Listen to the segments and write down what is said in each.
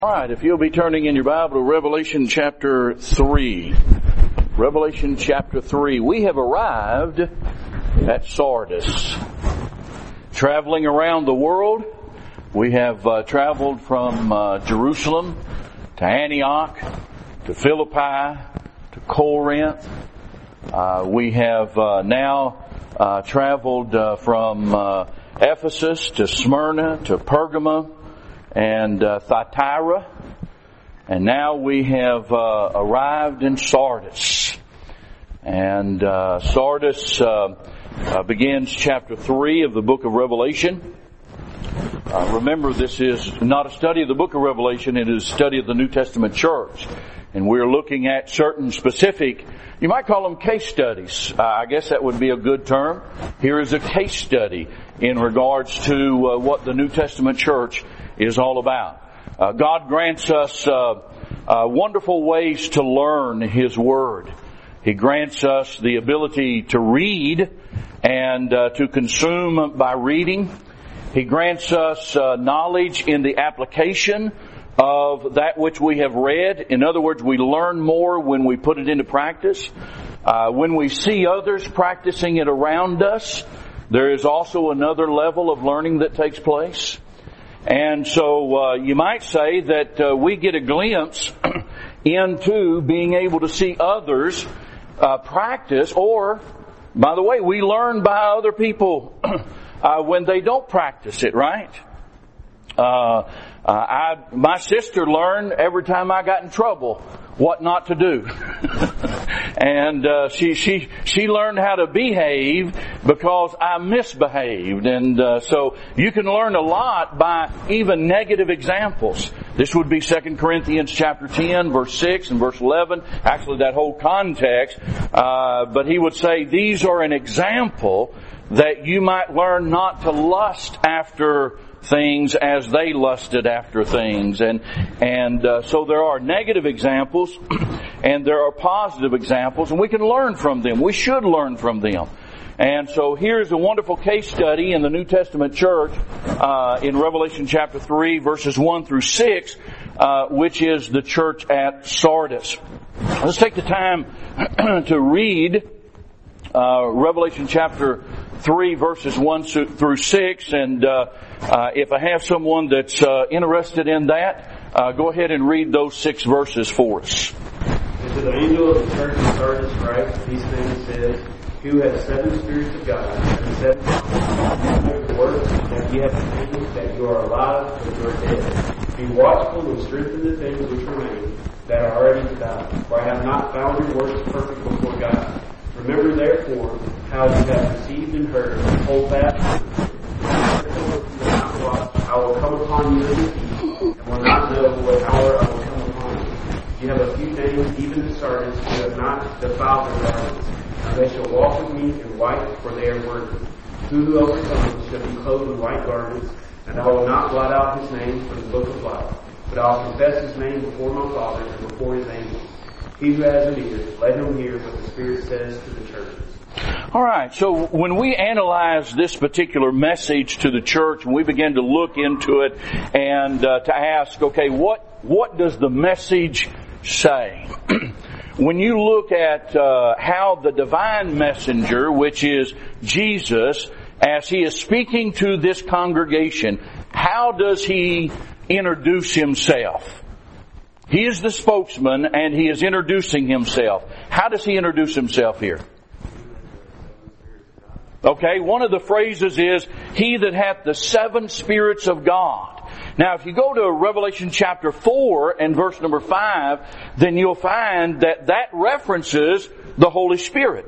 All right, if you'll be turning in your Bible to Revelation chapter 3. Revelation chapter 3. We have arrived at Sardis. Traveling around the world, we have traveled from Jerusalem to Antioch, to Philippi, to Corinth. We have now traveled from Ephesus to Smyrna to Pergamum and Thyatira, and now we have arrived in Sardis. And Sardis begins chapter 3 of the book of Revelation. Remember, this is not a study of the book of Revelation, it is a study of the New Testament church. And we're looking at certain specific, you might call them case studies. I guess that would be a good term. Here is a case study in regards to what the New Testament church is all about. God grants us wonderful ways to learn His Word. He grants us the ability to read and to consume by reading. He grants us knowledge in the application of that which we have read. In other words, we learn more when we put it into practice. When we see others practicing it around us, there is also another level of learning that takes place. And so you might say that we get a glimpse into being able to see others practice, or, by the way, we learn by other people when they don't practice it, right? My sister learned every time I got in trouble what not to do. And she learned how to behave because I misbehaved. And so you can learn a lot by even negative examples. This would be 2 Corinthians chapter 10, verse 6 and verse 11. Actually, that whole context. But he would say these are an example that you might learn not to lust after things as they lusted after things. And so there are negative examples and there are positive examples, and we can learn from them. We should learn from them. And so here's a wonderful case study in the New Testament church in Revelation chapter 3 verses 1 through 6, which is the church at Sardis. Let's take the time to read Revelation chapter 3 verses 1 through 6, and if I have someone that's interested in that, go ahead and read those 6 verses for us. And to the angel of the church of Sardis write, these things says, who has 7 spirits of God, and 7 works, that ye have things that you are alive, but you are dead. Be watchful and strengthen the things which remain, that are already to die. For I have not found your works perfect before God. Remember therefore how you have received and heard, hold fast. I will come upon you in the peace, and will not know what hour I will come upon you. You have a few names, even the Sardis, who have not defiled their garments. And they shall walk with me in white, for they are worthy. Who overcomes shall be clothed in white garments, and I will not blot out his name from the book of life, but I will confess his name before my Father and before his angels. He who has an ear, let him hear what the Spirit says to the churches. All right, so when we analyze this particular message to the church, and we begin to look into it and to ask, okay, what does the message say? When you look at how the divine messenger, which is Jesus, as he is speaking to this congregation, how does he introduce himself? He is the spokesman and he is introducing himself. How does he introduce himself here? Okay, one of the phrases is, he that hath the 7 spirits of God. Now, if you go to Revelation chapter 4 and verse number 5, then you'll find that references the Holy Spirit.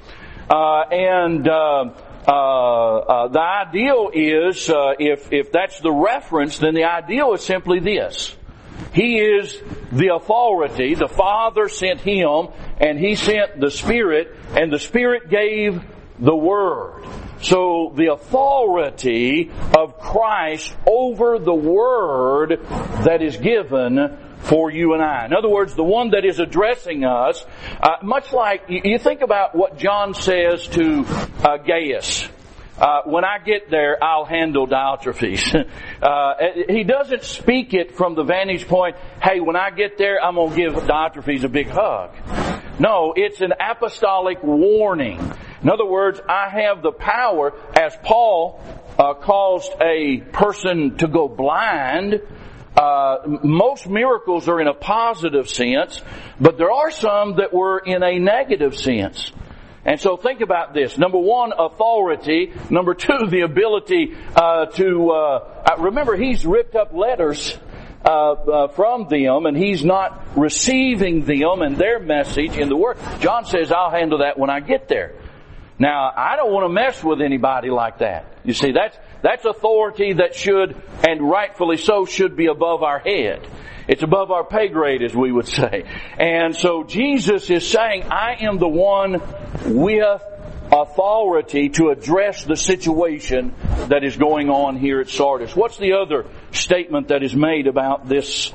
The ideal is, if that's the reference, then the ideal is simply this. He is the authority. The Father sent Him, and He sent the Spirit, and the Spirit gave the Word. So the authority of Christ over the Word that is given for you and I. In other words, the one that is addressing us, much like, you think about what John says to Gaius. when I get there, I'll handle Diotrephes. He doesn't speak it from the vantage point, hey, when I get there, I'm going to give Diotrephes a big hug. No, it's an apostolic warning. In other words, I have the power, as Paul caused a person to go blind. Most miracles are in a positive sense, but there are some that were in a negative sense. And so think about this. Number one, authority. Number two, the ability remember, he's ripped up letters from them, and he's not receiving them and their message in the Word. John says, I'll handle that when I get there. Now, I don't want to mess with anybody like that. You see, that's authority that should, and rightfully so, should be above our head. It's above our pay grade, as we would say. And so Jesus is saying, I am the one with authority to address the situation that is going on here at Sardis. What's the other statement that is made about this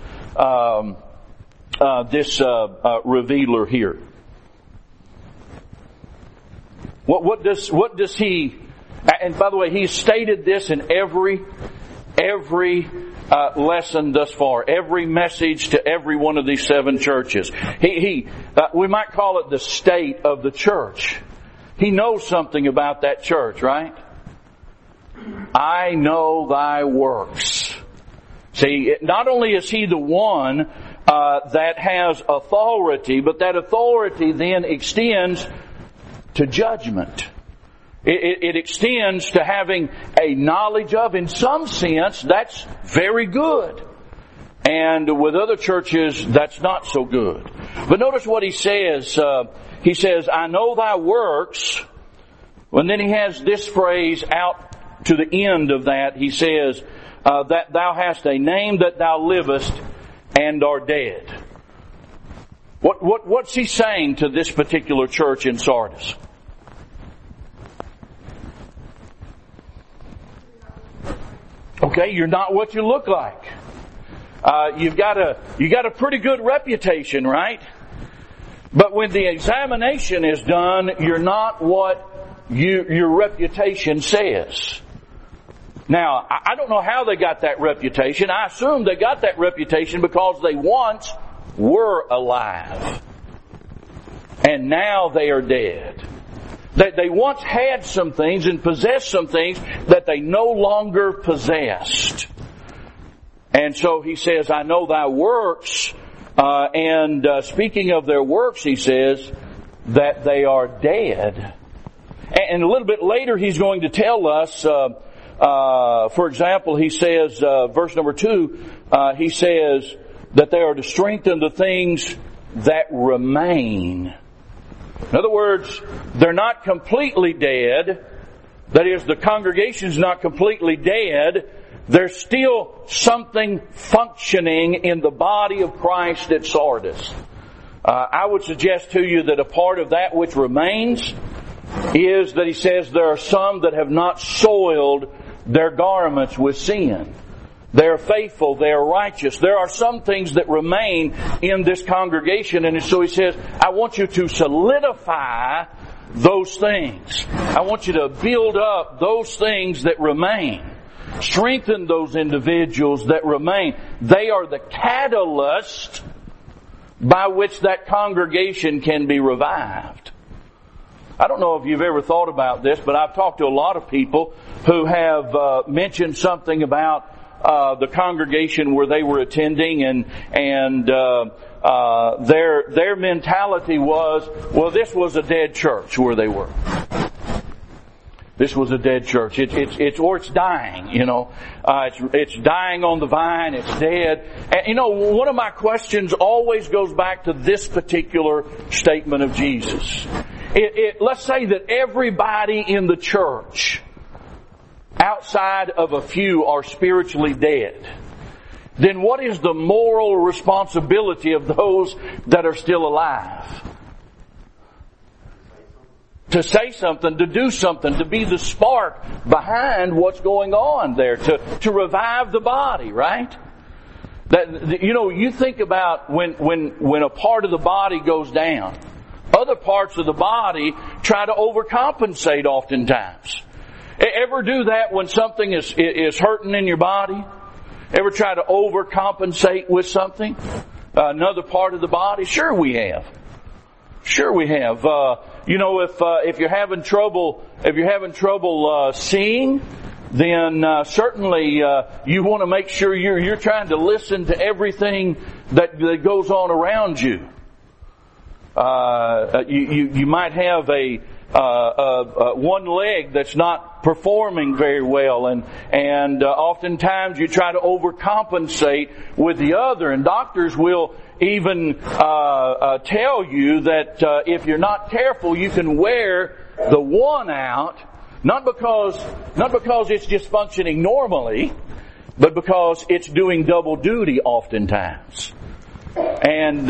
revealer here? What does he? And by the way, he's stated this in every lesson thus far, every message to every one of these 7 churches. We might call it the state of the church. He knows something about that church, right? I know thy works. See, not only is he the one that has authority, but that authority then extends to judgment. It extends to having a knowledge of, in some sense, that's very good. And with other churches, that's not so good. But notice what he says. He says, I know thy works. And then he has this phrase out to the end of that. He says, that thou hast a name that thou livest and are dead. What's he saying to this particular church in Sardis? Okay, you're not what you look like. You got a pretty good reputation, right? But when the examination is done, you're not what your reputation says. Now, I don't know how they got that reputation. I assume they got that reputation because they once were alive. And now they are dead. They once had some things and possessed some things that they no longer possessed. And so he says, I know thy works. And speaking of their works, he says that they are dead. And a little bit later he's going to tell us, for example, he says, verse number 2, he says that they are to strengthen the things that remain. In other words, they're not completely dead. That is, the congregation's not completely dead. There's still something functioning in the body of Christ at Sardis. I would suggest to you that a part of that which remains is that he says there are some that have not soiled their garments with sin. They are faithful. They are righteous. There are some things that remain in this congregation. And so he says, I want you to solidify those things. I want you to build up those things that remain. Strengthen those individuals that remain. They are the catalyst by which that congregation can be revived. I don't know if you've ever thought about this, but I've talked to a lot of people who have mentioned something about the congregation where they were attending, and their mentality was, well, this was a dead church where they were. This was a dead church. It's dying, you know. It's dying on the vine. It's dead. And, you know, one of my questions always goes back to this particular statement of Jesus. Let's say that everybody in the church, outside of a few, are spiritually dead. Then what is the moral responsibility of those that are still alive? To say something, to do something, to be the spark behind what's going on there, to revive the body, right? That, you know, you think about when a part of the body goes down, other parts of the body try to overcompensate oftentimes. Ever do that when something is hurting in your body? Ever try to overcompensate with something? Another part of the body? Sure we have. Sure we have. If you're having trouble seeing, then certainly you want to make sure you're trying to listen to everything that goes on around you. You might have a one leg that's not performing very well, and oftentimes you try to overcompensate with the other. And doctors will even tell you that if you're not careful, you can wear the one out, not because it's just functioning normally, but because it's doing double duty oftentimes. And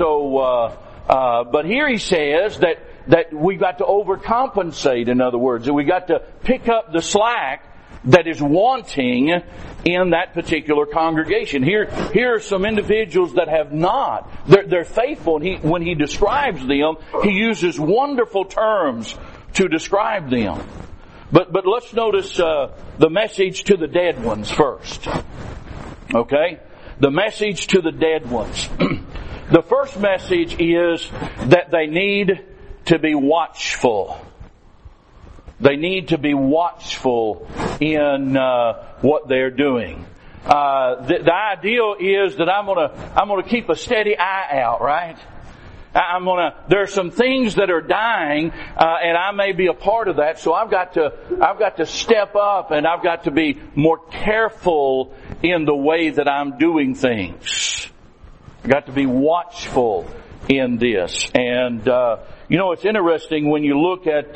but here he says that we've got to overcompensate, in other words, that we've got to pick up the slack that is wanting in that particular congregation. Here are some individuals that have not. They're faithful, and when he describes them, he uses wonderful terms to describe them. But let's notice the message to the dead ones first. Okay? The message to the dead ones. The first message is that they need to be watchful. They need to be watchful in what they're doing. The ideal is that I'm gonna keep a steady eye out, right? There are some things that are dying, and I may be a part of that, so I've got to step up, and I've got to be more careful in the way that I'm doing things. I've got to be watchful in this. And it's interesting when you look at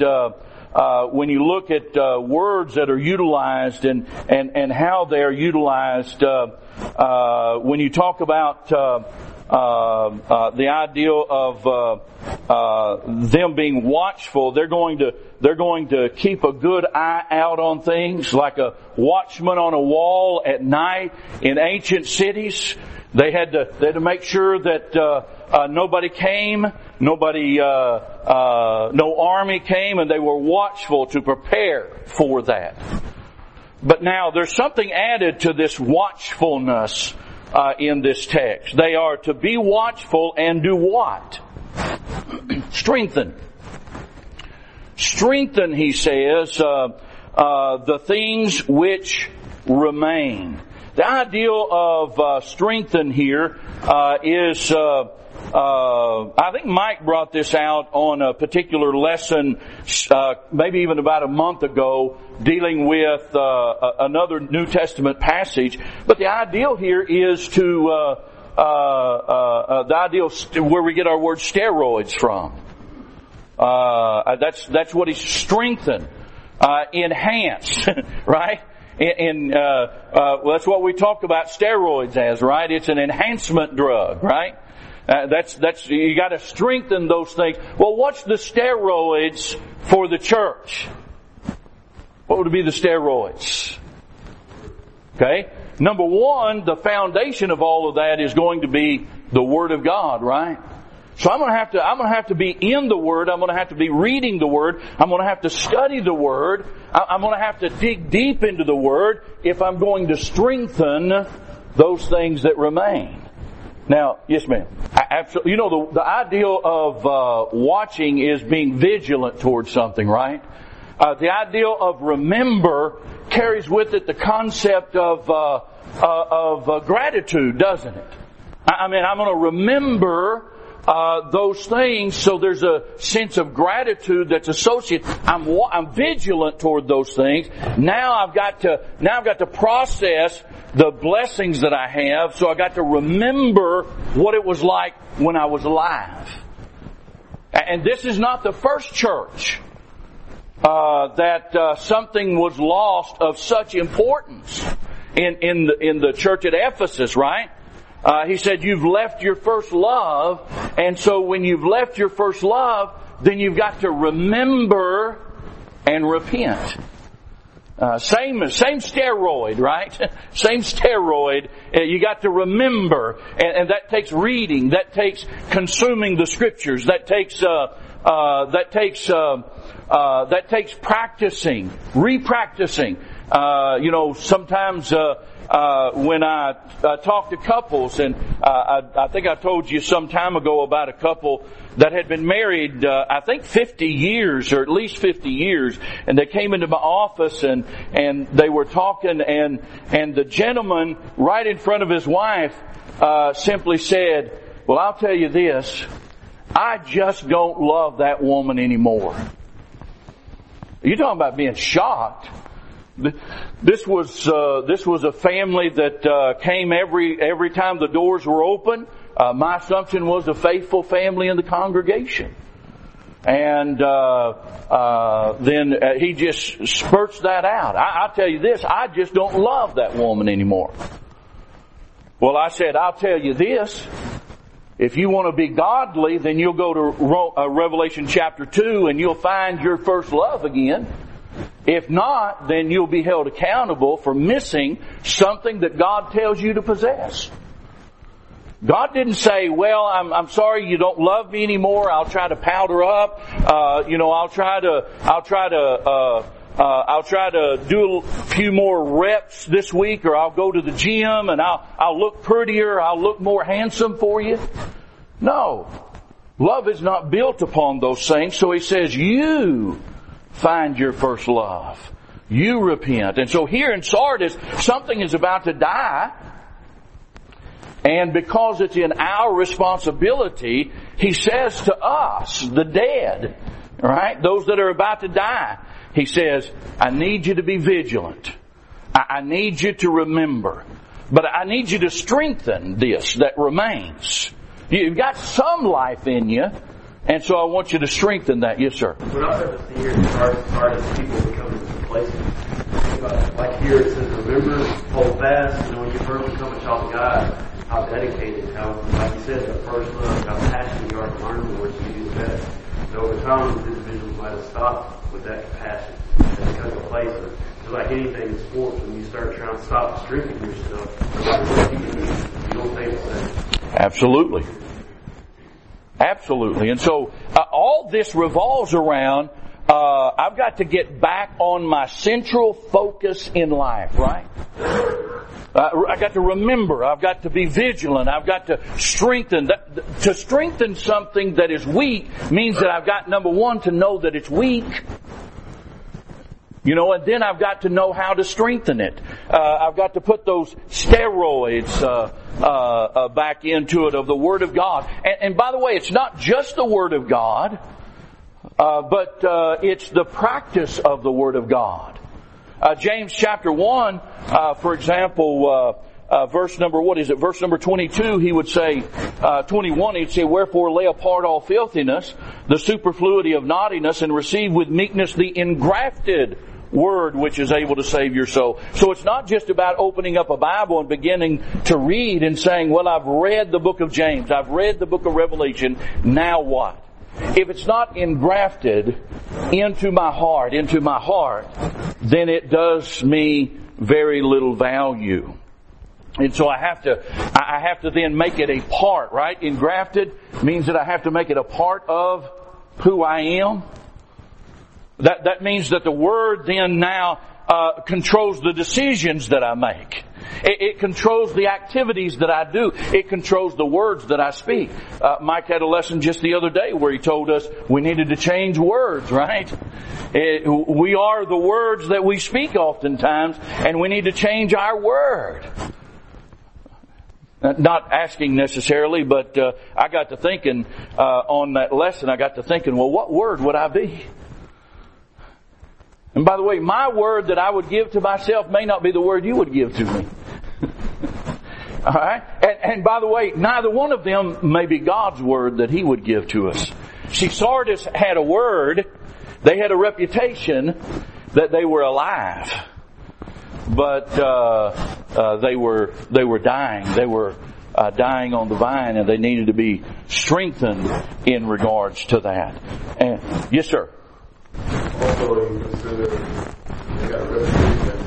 words that are utilized and how they're utilized. When you talk about the idea of them being watchful, they're going to keep a good eye out on things, like a watchman on a wall at night in ancient cities. They had to make sure that nobody came, no army came, and they were watchful to prepare for that. But now there's something added to this watchfulness in this text. They are to be watchful and do what? Strengthen. Strengthen, he says, the things which remain. The ideal of strengthen here is, I think Mike brought this out on a particular lesson, maybe even about a month ago, dealing with another New Testament passage. But the ideal here is the ideal where we get our word steroids from. That's what he's strengthened, enhance, right? That's what we talk about steroids as, right? It's an enhancement drug, right? You got to strengthen those things. Well, what's the steroids for the church? What would be the steroids? Okay, number one, the foundation of all of that is going to be the Word of God, right? So I'm going to have to be in the Word. I'm going to have to be reading the Word. I'm going to have to study the Word. I'm going to have to dig deep into the Word if I'm going to strengthen those things that remain. Now, yes, ma'am. Absolutely. The ideal of watching is being vigilant towards something, right? The ideal of remember carries with it the concept of gratitude, doesn't it? I'm going to remember those things, so there's a sense of gratitude that's associated. I'm vigilant toward those things. Now I've got to process the blessings that I have, so I got to remember what it was like when I was alive. And this is not the first church that something was lost of such importance in the church at Ephesus, right? He said, you've left your first love, and so when you've left your first love, then you've got to remember and repent. Same steroid, right? Same steroid. You got to remember, and that takes reading. That takes consuming the Scriptures. That takes that takes practicing, repracticing. Sometimes when I talk to couples, and I think I told you some time ago about a couple that had been married, I think 50 years, or at least 50 years, and they came into my office and they were talking, and the gentleman right in front of his wife simply said, "Well, I'll tell you this, I just don't love that woman anymore." You're talking about being shocked. This was a family that came every time the doors were open. My assumption was a faithful family in the congregation, and then he just spurts that out. I'll tell you this: I just don't love that woman anymore. Well, I said, I'll tell you this: if you want to be godly, then you'll go to Revelation chapter 2, and you'll find your first love again. If not, then you'll be held accountable for missing something that God tells you to possess. God didn't say, "Well, I'm sorry you don't love me anymore. I'll try to powder up. I'll try to do a few more reps this week, or I'll go to the gym and I'll look prettier. I'll look more handsome for you." No, love is not built upon those things. So He says, "You find your first love. You repent." And so here in Sardis, something is about to die. And because it's in our responsibility, He says to us, the dead, right? Those that are about to die, He says, "I need you to be vigilant. I need you to remember. But I need you to strengthen this that remains." You've got some life in you, and so I want you to strengthen that. Yes, sir. What I've ever seen here in Sardis, people becoming complacent. Like here it says, "Remember, hold fast." When you first become a child of God, how dedicated, how, like you said, that first love, how passionate you are to learn the words you do better. So over time, individuals might have stopped with that compassion and become complacent. It's like anything in sports, when you start trying to stop strengthening yourself, you don't think the same. Absolutely. Absolutely. And so all this revolves around I've got to get back on my central focus in life, right? I've got to remember. I've got to be vigilant. I've got to strengthen. To strengthen something that is weak means that I've got, number one, to know that it's weak. And then I've got to know how to strengthen it. I've got to put those steroids back into it of the Word of God. And by the way, it's not just the Word of God, but it's the practice of the Word of God. James chapter 1, for example, verse number 22, he would say, 21, he'd say, "Wherefore lay apart all filthiness, the superfluity of naughtiness, and receive with meekness the engrafted Word which is able to save your soul." So it's not just about opening up a Bible and beginning to read and saying, "Well, I've read the book of James, I've read the book of Revelation, now what?" If it's not engrafted into my heart, then it does me very little value. And so I have to then make it a part, right? Engrafted means that I have to make it a part of who I am. That means that the Word then now controls the decisions that I make. It controls the activities that I do. It controls the words that I speak. Mike had a lesson just the other day where he told us we needed to change words, right? We are the words that we speak oftentimes, and we need to change our word. Not asking necessarily, but I got to thinking on that lesson, well, what word would I be? And by the way, my word that I would give to myself may not be the word you would give to me. Alright? And by the way, neither one of them may be God's word that He would give to us. See, Sardis had a word, they had a reputation that they were alive. But they were dying. They were dying on the vine, and they needed to be strengthened in regards to that. And yes, sir. Also, you consider they got a reputation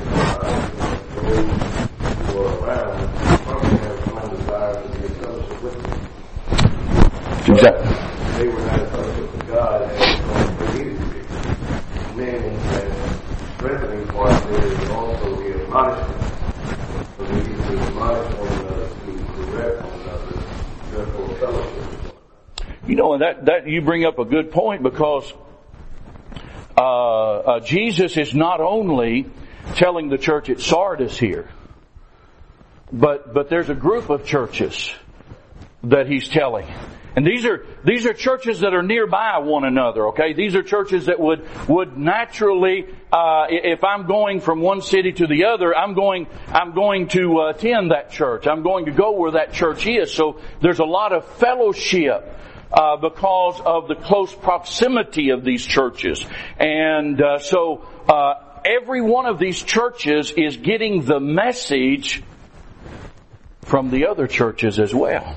who are around, probably have some desire to be in fellowship with them. Exactly. They were not in fellowship with God, and they needed to be. meaning that strengthening part there is also the admonishment. So we need to admonish one another, to correct one another, therefore fellowship. You know, and that you bring up a good point, because Jesus is not only telling the church at Sardis here, but there's a group of churches that he's telling. And these are churches that are nearby one another, okay? These are churches that would naturally, if I'm going from one city to the other, I'm going to attend that church. I'm going to go where that church is. So there's a lot of fellowship because of the close proximity of these churches. And so every one of these churches is getting the message from the other churches as well.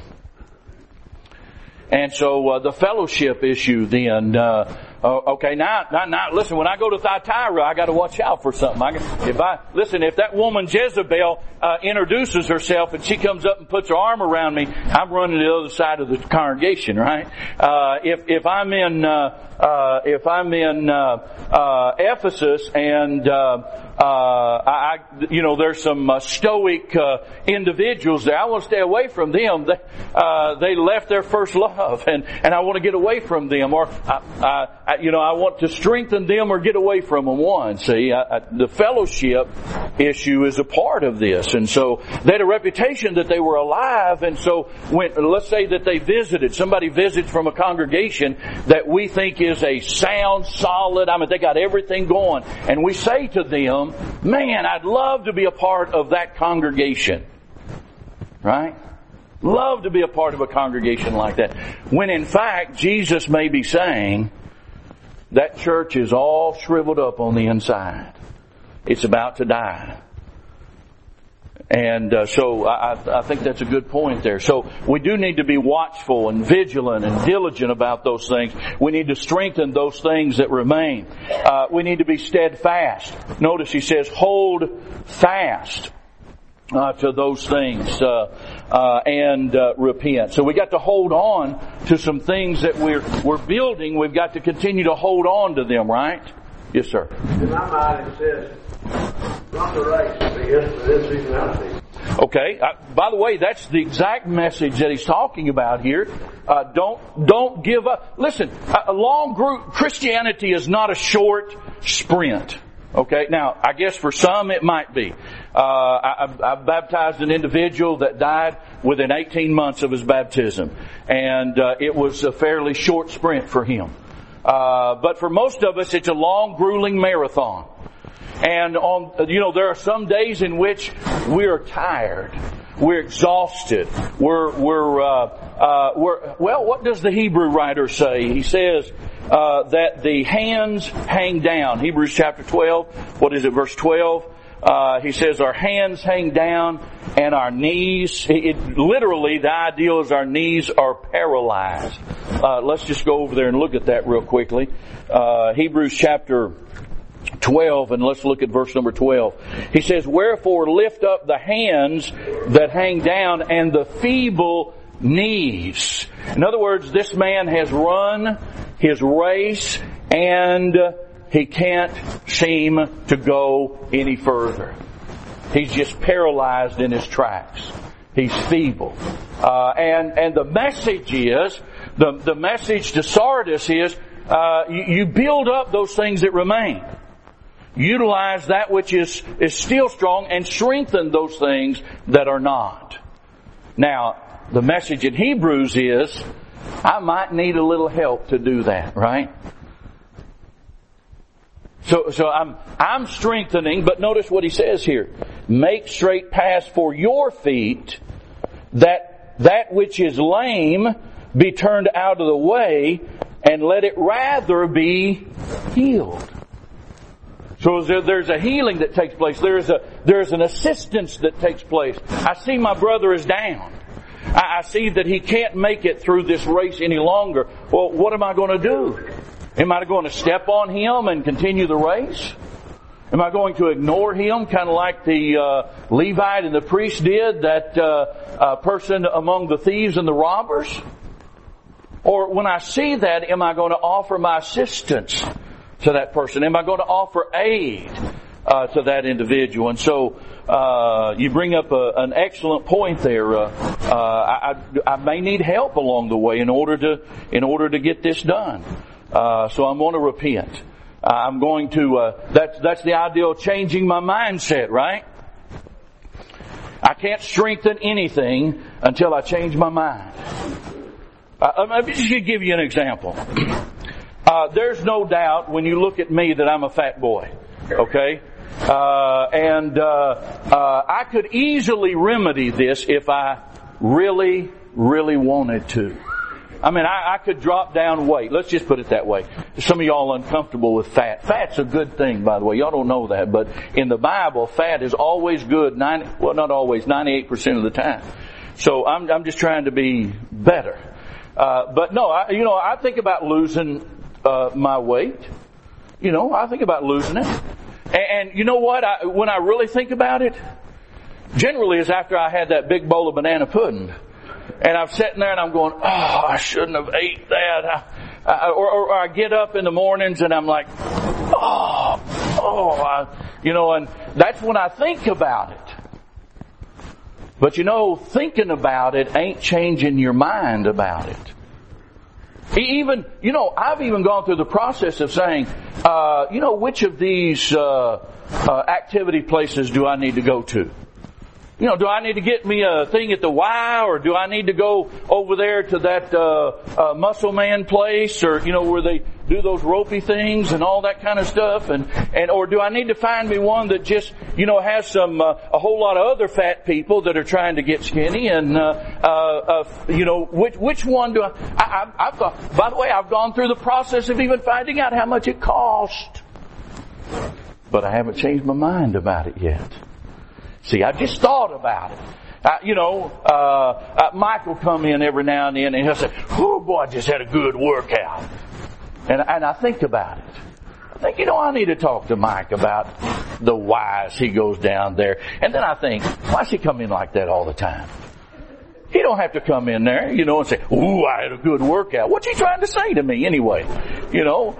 And so the fellowship issue then, okay, now, listen, when I go to Thyatira, I got to watch out for something. If that woman Jezebel introduces herself and she comes up and puts her arm around me, I'm running to the other side of the congregation, right? If I'm in Ephesus and there's some stoic individuals there, I want to stay away from them. They left their first love, and I want to get away from them, or I want to strengthen them or get away from them. The fellowship issue is a part of this, and so they had a reputation that they were alive, and so let's say that somebody visits from a congregation that we think is a sound, solid, they got everything going, and we say to them, man, I'd love to be a part of that congregation. Right? Love to be a part of a congregation like that. When in fact, Jesus may be saying, that church is all shriveled up on the inside. It's about to die. And so I think that's a good point there. So we do need to be watchful and vigilant and diligent about those things. We need to strengthen those things that remain. We need to be steadfast. Notice he says, hold fast to those things and repent. So we got to hold on to some things that we're building. We've got to continue to hold on to them, right? Yes, sir. In my mind, it says, run the race for this season, that season. Okay. By the way, that's the exact message that he's talking about here. Don't give up. Listen, Christianity is not a short sprint. Okay. Now, I guess for some it might be. I've baptized an individual that died within 18 months of his baptism, and it was a fairly short sprint for him. But for most of us, it's a long, grueling marathon. And there are some days in which we are tired, we're exhausted, what does the Hebrew writer say? He says that the hands hang down. Hebrews chapter 12, verse 12? He says our hands hang down and our knees, literally the idea is our knees are paralyzed. Let's just go over there and look at that real quickly. Hebrews chapter 12, and let's look at verse number 12. He says, wherefore lift up the hands that hang down and the feeble knees. In other words, this man has run his race and he can't seem to go any further. He's just paralyzed in his tracks. He's feeble. And the message is, the message to Sardis is, you build up those things that remain. Utilize that which is still strong and strengthen those things that are not. Now, the message in Hebrews is, I might need a little help to do that, right? So I'm strengthening, but notice what he says here. Make straight paths for your feet, that which is lame be turned out of the way, and let it rather be healed. So there's a healing that takes place. There's an assistance that takes place. I see my brother is down. I see that he can't make it through this race any longer. Well, what am I going to do? Am I going to step on him and continue the race? Am I going to ignore him, kind of like the Levite and the priest did, that person among the thieves and the robbers? Or when I see that, am I going to offer my assistance to that person? Am I going to offer aid to that individual? And so you bring up an excellent point there. I may need help along the way in order to get this done. So I'm going to repent. I'm going to. That's the idea of changing my mindset, right? I can't strengthen anything until I change my mind. Let me just give you an example. There's no doubt when you look at me that I'm a fat boy. Okay? I could easily remedy this if I really, really wanted to. I mean, I could drop down weight. Let's just put it that way. Some of y'all uncomfortable with fat. Fat's a good thing, by the way. Y'all don't know that. But in the Bible, fat is always good. Not always, 98% of the time. So I'm just trying to be better. But no, I think about losing my weight. I think about losing it. And you know what? When I really think about it, generally it's after I had that big bowl of banana pudding. And I'm sitting there and I'm going, oh, I shouldn't have ate that. Or I get up in the mornings and I'm like, and that's when I think about it. But thinking about it ain't changing your mind about it. I've even gone through the process of saying, which of these activity places do I need to go to? Do I need to get me a thing at the Y, or do I need to go over there to that Muscle Man place, or where they do those ropey things and all that kind of stuff, or do I need to find me one that just has some a whole lot of other fat people that are trying to get skinny, and which one do I've got? By the way, I've gone through the process of even finding out how much it cost, but I haven't changed my mind about it yet. See, I just thought about it. Mike will come in every now and then and he'll say, oh boy, I just had a good workout. And I think about it. I think, I need to talk to Mike about the whys he goes down there. And then I think, why does he come in like that all the time? He don't have to come in there, and say, ooh, I had a good workout. What's he trying to say to me anyway? The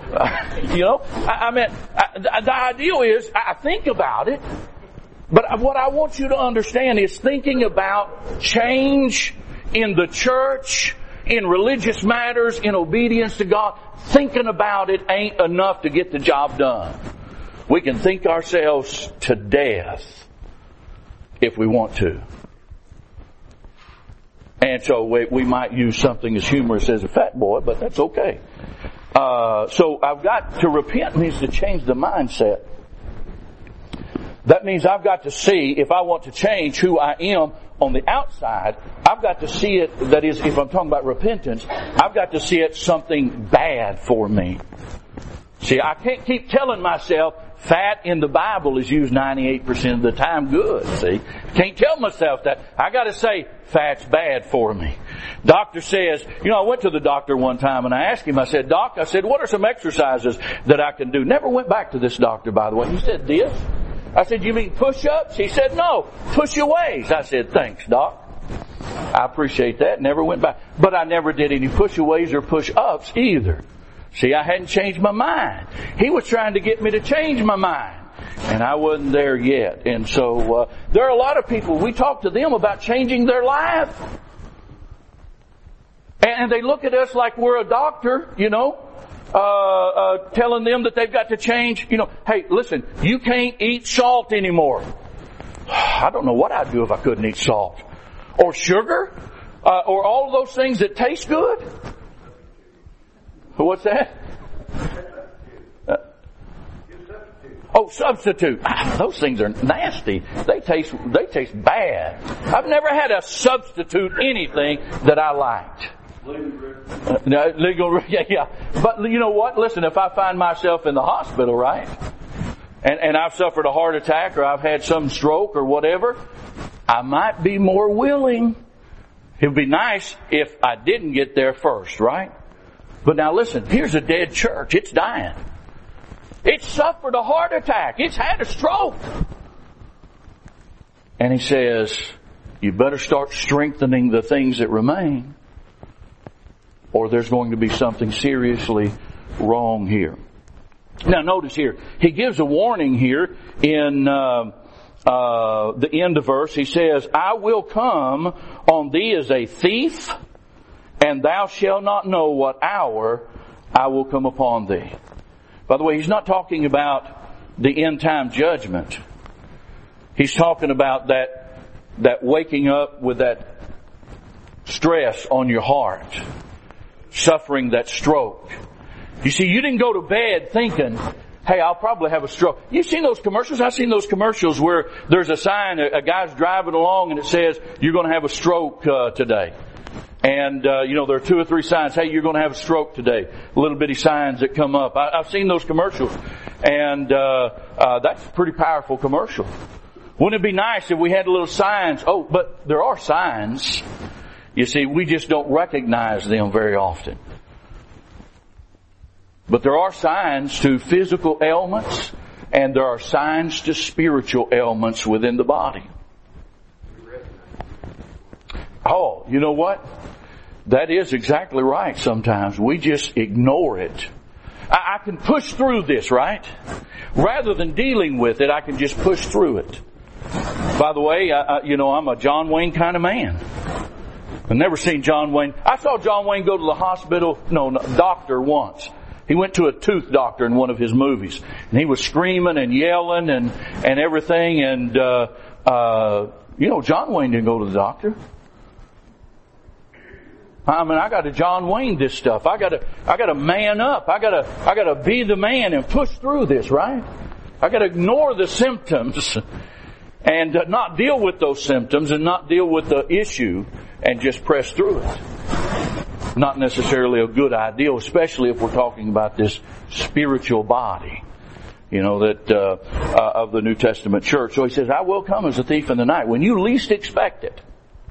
ideal is, I think about it. But what I want you to understand is thinking about change in the church, in religious matters, in obedience to God. Thinking about it ain't enough to get the job done. We can think ourselves to death if we want to. And so we might use something as humorous as a fat boy, but that's okay. So I've got to repent means to change the mindset. That means I've got to see, if I want to change who I am on the outside, I've got to see it, that is, if I'm talking about repentance, I've got to see it something bad for me. See, I can't keep telling myself fat in the Bible is used 98% of the time good, see. Can't tell myself that. I got to say, fat's bad for me. Doctor says, I went to the doctor one time and I asked him, I said, Doc, what are some exercises that I can do? Never went back to this doctor, by the way. He said, this? I said, you mean push-ups? He said, no, push-aways. I said, thanks, Doc. I appreciate that. Never went back. But I never did any push-aways or push-ups either. See, I hadn't changed my mind. He was trying to get me to change my mind. And I wasn't there yet. And so, there are a lot of people, we talk to them about changing their life. And they look at us like we're a doctor, telling them that they've got to change. Hey, listen, you can't eat salt anymore. I don't know what I'd do if I couldn't eat salt. Or sugar. Or all of those things that taste good. What's that? Substitute. Those things are nasty. They taste bad. I've never had a substitute anything that I liked. Legal, yeah. But you know what? Listen, if I find myself in the hospital, right? And I've suffered a heart attack or I've had some stroke or whatever, I might be more willing. It would be nice if I didn't get there first, right? But now listen, here's a dead church. It's dying. It's suffered a heart attack. It's had a stroke. And he says, you better start strengthening the things that remain, or there's going to be something seriously wrong here. Now notice here, he gives a warning here in the end of verse. He says, I will come on thee as a thief, and thou shalt not know what hour I will come upon thee. By the way, he's not talking about the end time judgment. He's talking about that waking up with that stress on your heart, suffering that stroke. You see, you didn't go to bed thinking, hey, I'll probably have a stroke. You've seen those commercials? I've seen those commercials where there's a sign, a guy's driving along and it says, you're going to have a stroke today. And, there are 2 or 3 signs, hey, you're going to have a stroke today. Little bitty signs that come up. I've seen those commercials. And that's a pretty powerful commercial. Wouldn't it be nice if we had little signs? Oh, but there are signs. You see, we just don't recognize them very often. But there are signs to physical ailments, and there are signs to spiritual ailments within the body. Oh, you know what? That is exactly right sometimes. We just ignore it. I can push through this, right? Rather than dealing with it, I can just push through it. By the way, I'm a John Wayne kind of man. I've never seen John Wayne. I saw John Wayne go to the hospital, doctor once. He went to a tooth doctor in one of his movies. And he was screaming and yelling and everything. And, John Wayne didn't go to the doctor. I got to John Wayne this stuff. I got to man up. I got to be the man and push through this, right? I got to ignore the symptoms and not deal with those symptoms and not deal with the issue and just press through it. Not necessarily a good idea, especially if we're talking about this spiritual body, of the New Testament church. So he says, I will come as a thief in the night. When you least expect it,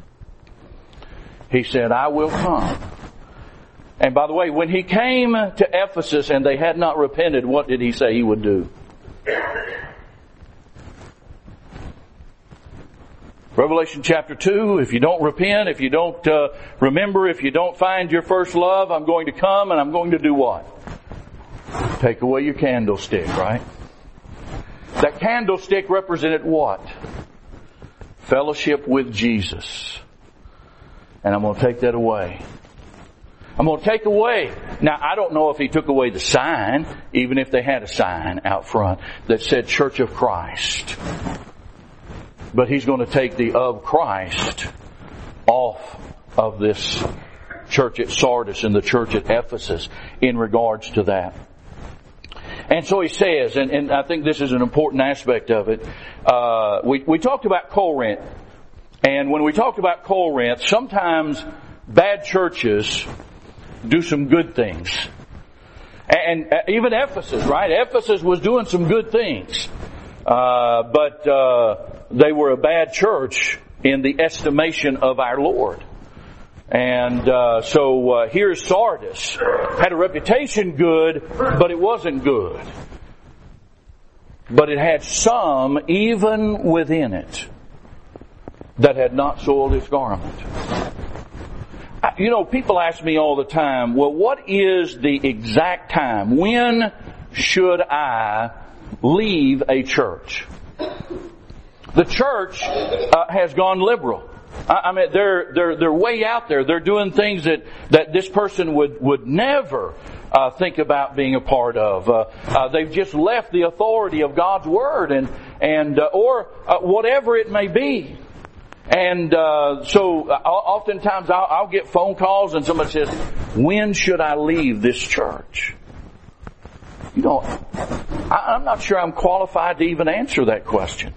he said, I will come. And by the way, when he came to Ephesus and they had not repented, what did he say he would do? Revelation chapter 2, if you don't repent, if you don't remember, if you don't find your first love, I'm going to come and I'm going to do what? Take away your candlestick, right? That candlestick represented what? Fellowship with Jesus. And I'm going to take that away. I'm going to take away. Now, I don't know if he took away the sign, even if they had a sign out front that said Church of Christ. But he's going to take the of Christ off of this church at Sardis and the church at Ephesus in regards to that. And so he says, and I think this is an important aspect of it, we talked about Corinth. And when we talked about Corinth, sometimes bad churches do some good things. And even Ephesus, right? Ephesus was doing some good things. But they were a bad church in the estimation of our Lord. And so here's Sardis. Had a reputation good, but it wasn't good. But it had some, even within it, that had not soiled its garment. People ask me all the time, well, what is the exact time? When should I leave a church? The church has gone liberal. They're way out there. They're doing things that this person would never think about being a part of. They've just left the authority of God's Word or whatever it may be. And so oftentimes I'll get phone calls and somebody says, when should I leave this church? I'm not sure I'm qualified to even answer that question.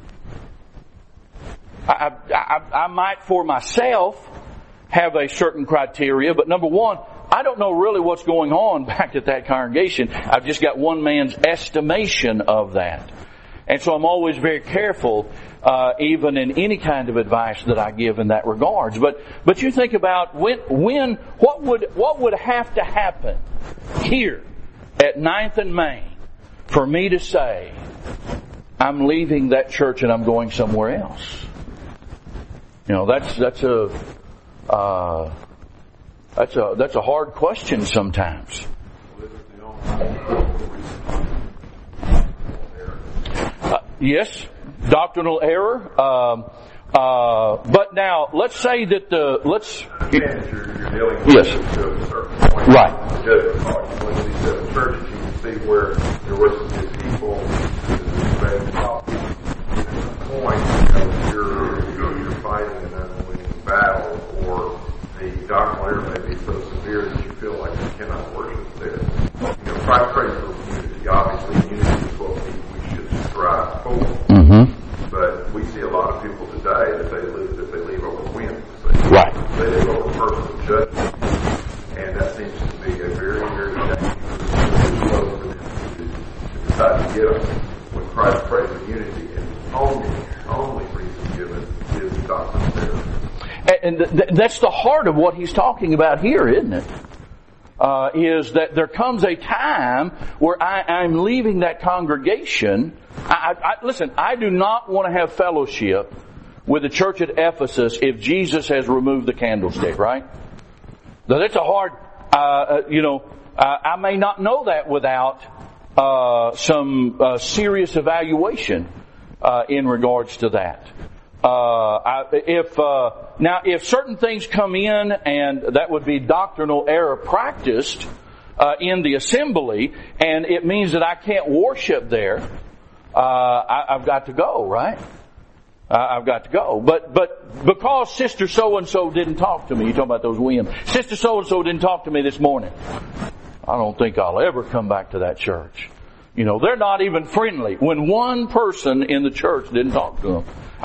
I might for myself have a certain criteria, but number one, I don't know really what's going on back at that congregation. I've just got one man's estimation of that. And so I'm always very careful, even in any kind of advice that I give in that regards. But you think about what would have to happen here at 9th and Main for me to say, I'm leaving that church and I'm going somewhere else. That's a hard question sometimes. Yes, doctrinal error. But now, let's say that You're dealing with yes. to a certain point. Right. The judgment call. When these seven churches, you can see where there were some good people. There's a point, you're fighting an unwinning battle, or the doctrinal error may be so severe that you feel like you cannot worship there. Christ prays for unity. Obviously, unity is what we should strive for. Mm-hmm. But we see a lot of people today that they leave over whims. Right. They leave over personal judgment. And that seems to be a very, very dangerous flow for them to decide to get them. When Christ prays for unity, and the only reason given is doctrinal error. And that's the heart of what he's talking about here, isn't it? Is that there comes a time where I'm leaving that congregation. Listen, I do not want to have fellowship with the church at Ephesus if Jesus has removed the candlestick, right? Now that's a hard, I may not know that without some serious evaluation in regards to that. If certain things come in, and that would be doctrinal error practiced in the assembly, and it means that I can't worship there, I've got to go, right? I've got to go. But because Sister so-and-so didn't talk to me, you talking about those whims, Sister so-and-so didn't talk to me this morning, I don't think I'll ever come back to that church. They're not even friendly. When one person in the church didn't talk to them.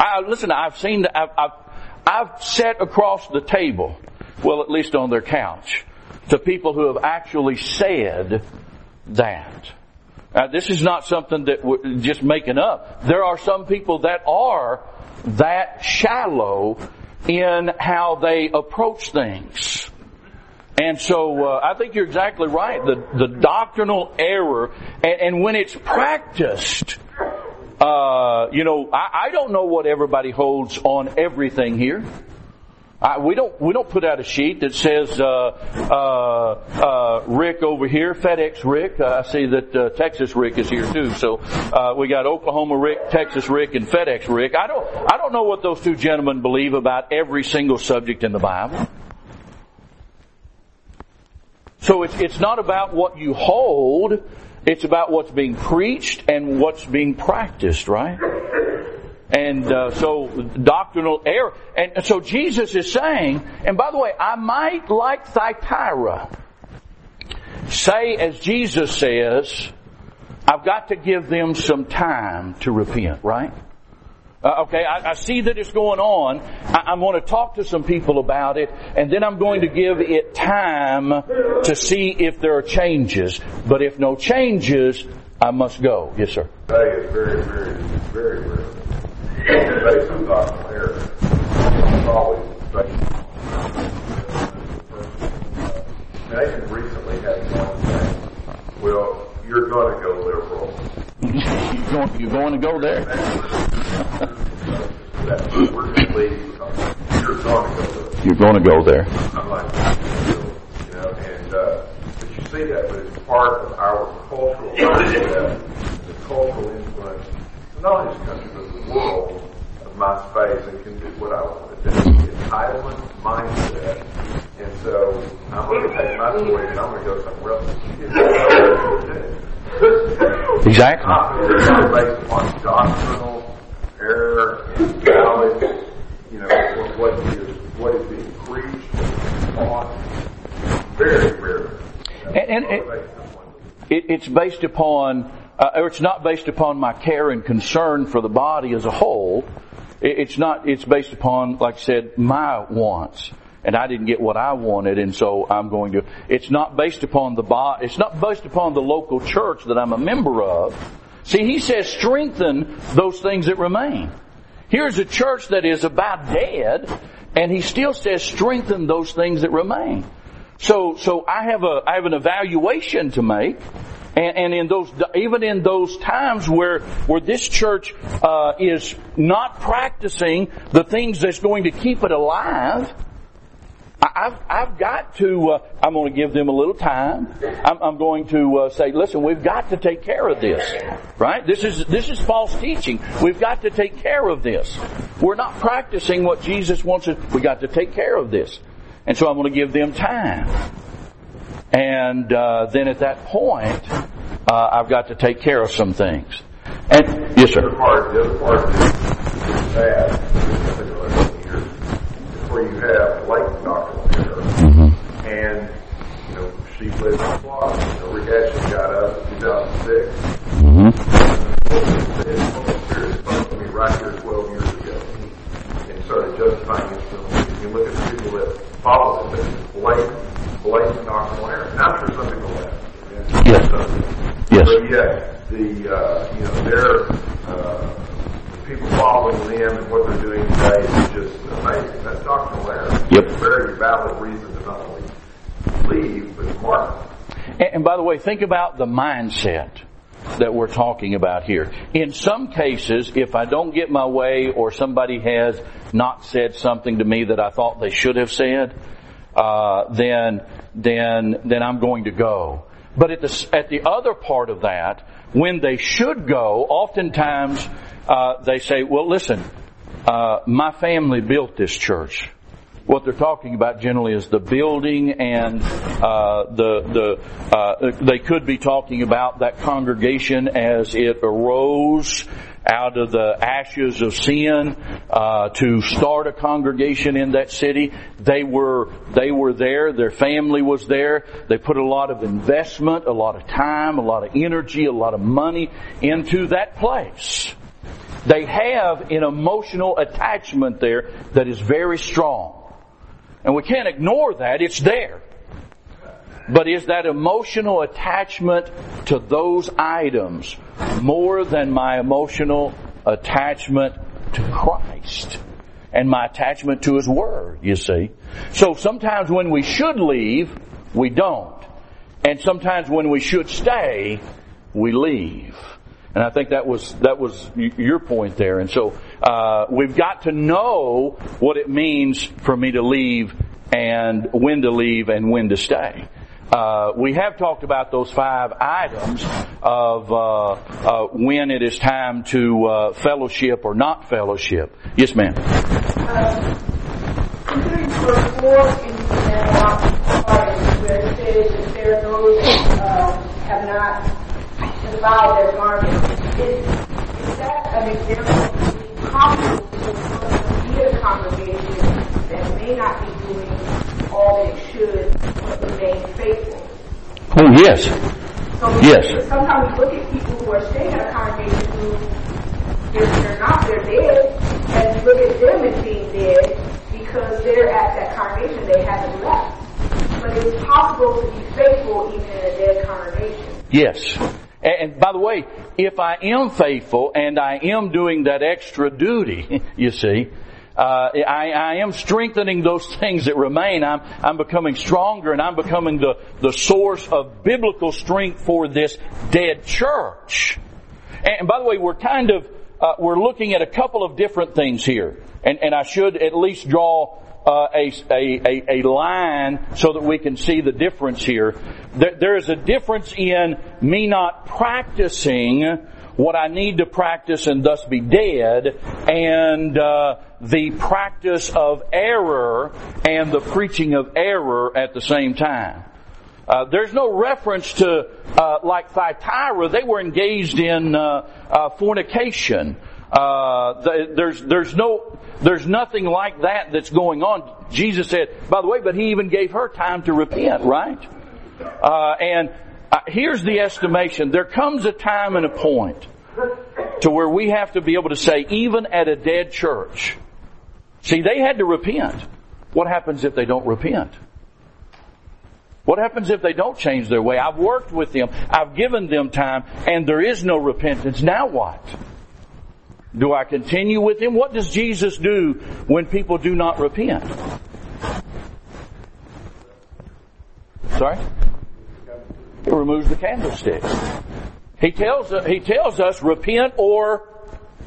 I've sat across the table, well, at least on their couch, to people who have actually said that. Now, this is not something that we're just making up. There are some people that are that shallow in how they approach things. And so, I think you're exactly right. The doctrinal error, and when it's practiced, I don't know what everybody holds on everything here. We don't put out a sheet that says Rick over here, FedEx Rick. I see that Texas Rick is here too. So we got Oklahoma Rick, Texas Rick, and FedEx Rick. I don't know what those two gentlemen believe about every single subject in the Bible. So it's not about what you hold. It's about what's being preached and what's being practiced, right? And so doctrinal error. And so Jesus is saying, and by the way, I might, like Thyatira, say as Jesus says, I've got to give them some time to repent, right? I see that it's going on. I'm going to talk to some people about it, and then I'm going to give it time to see if there are changes. But if no changes, I must go. Yes, sir. Today is very, very, very rare. Based on doctrinal error. It's always based on Nathan recently had one saying, well, you're going to go liberal. You're going to go there? We're going to leave. You're going to go there. You're going to go there. I'm like, but you see that, but it's part of our cultural mindset, the cultural influence, not only this country, but the world of my space and can do what I want to do. The entitlement mindset. And so I'm going to take my choice and I'm going to go somewhere else. Exactly. It's not based upon doctrinal error, knowledge, what is being preached on. Very rare. And it's based upon, or it's not based upon my care and concern for the body as a whole. It's based upon, like I said, my wants. And I didn't get what I wanted, and so I'm going to. It's not based upon it's not based upon the local church that I'm a member of. See, he says strengthen those things that remain. Here's a church that is about dead, and he still says strengthen those things that remain. So I have an evaluation to make, and even in those times where this church is not practicing the things that's going to keep it alive. I've got to, I'm going to give them a little time. I'm going to say, listen, we've got to take care of this. Right? This is false teaching. We've got to take care of this. We're not practicing what Jesus wants us. We've got to take care of this. And so I'm going to give them time. And then at that point, I've got to take care of some things. And yes, sir. The other part is bad. Where you have blatant doctrinal error, and she lived in Florida. Rick Ashley got up in 2006. It's supposed to be right here 12 years ago, and started justifying his film. You look at the people that follow it, it's blatant doctrinal error. And I'm sure some people have. Yes. But yet, their people following them and what they're doing today is just amazing. That's doctrinal error. Yep. It's a very valid reason to not only leave, but mark. And by the way, think about the mindset that we're talking about here. In some cases, if I don't get my way or somebody has not said something to me that I thought they should have said, then I'm going to go. But at the other part of that, when they should go, oftentimes they say, well, listen, my family built this church. What they're talking about generally is the building, and they could be talking about that congregation as it arose out of the ashes of sin to start a congregation in that city. They were there. Their family was there. They put a lot of investment, a lot of time, a lot of energy, a lot of money into that place. They have an emotional attachment there that is very strong. And we can't ignore that. It's there. But is that emotional attachment to those items more than my emotional attachment to Christ and my attachment to His Word, you see? So sometimes when we should leave, we don't. And sometimes when we should stay, we leave. And I think that was your point there. And so we've got to know what it means for me to leave and when to stay. We have talked about those 5 items of when it is time to fellowship or not fellowship. Yes, ma'am. Considering verse 4 in the where it says that there are those who have not defiled their garments, is that an example of being possible to be a congregation that may not be doing all that it should, but remain faithful? Oh, yes. So yes. Sometimes we look at people who are staying at a congregation who they're dead, and you look at them as being dead because they're at that congregation, they haven't left. But it's possible to be faithful even in a dead congregation. Yes. And by the way, if I am faithful and I am doing that extra duty, you see, I am strengthening those things that remain. I'm becoming stronger, and I'm becoming the source of biblical strength for this dead church. And by the way, we're looking at a couple of different things here, and I should at least draw a line so that we can see the difference here. There is a difference in me not practicing what I need to practice and thus be dead, and the practice of error and the preaching of error at the same time. There's no reference to, like Thyatira, they were engaged in fornication. There's nothing like that that's going on. Jesus said, by the way, but He even gave her time to repent, right? Here's the estimation. There comes a time and a point to where we have to be able to say, even at a dead church, see, they had to repent. What happens if they don't repent? What happens if they don't change their way? I've worked with them. I've given them time, and there is no repentance. Now what? Do I continue with them? What does Jesus do when people do not repent? Sorry? He removes the candlestick. He tells us, repent or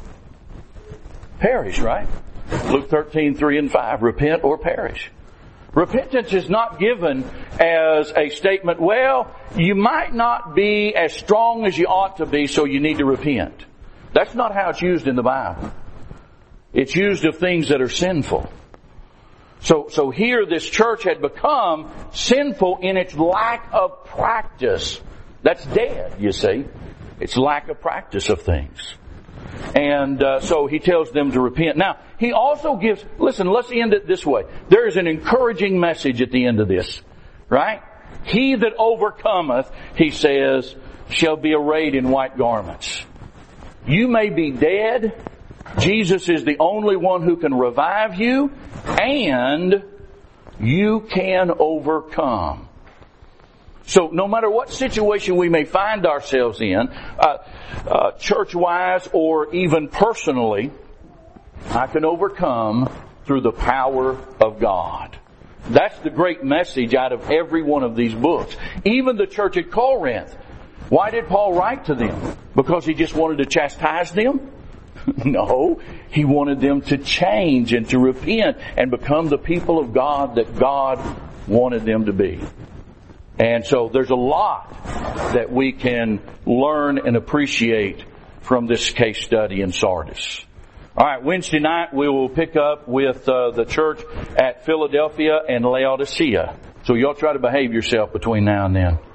perish, right? Luke 13:3 and 5, repent or perish. Repentance is not given as a statement, well, you might not be as strong as you ought to be, so you need to repent. That's not how it's used in the Bible. It's used of things that are sinful. So here this church had become sinful in its lack of practice. That's dead, you see. It's lack of practice of things. And so he tells them to repent. Now, he also gives, listen, let's end it this way. There is an encouraging message at the end of this, right? He that overcometh, he says, shall be arrayed in white garments. You may be dead. Jesus is the only one who can revive you, and you can overcome. So no matter what situation we may find ourselves in, church-wise or even personally, I can overcome through the power of God. That's the great message out of every one of these books. Even the church at Corinth. Why did Paul write to them? Because he just wanted to chastise them? No, he wanted them to change and to repent and become the people of God that God wanted them to be. And so there's a lot that we can learn and appreciate from this case study in Sardis. All right, Wednesday night we will pick up with the church at Philadelphia and Laodicea. So y'all try to behave yourself between now and then.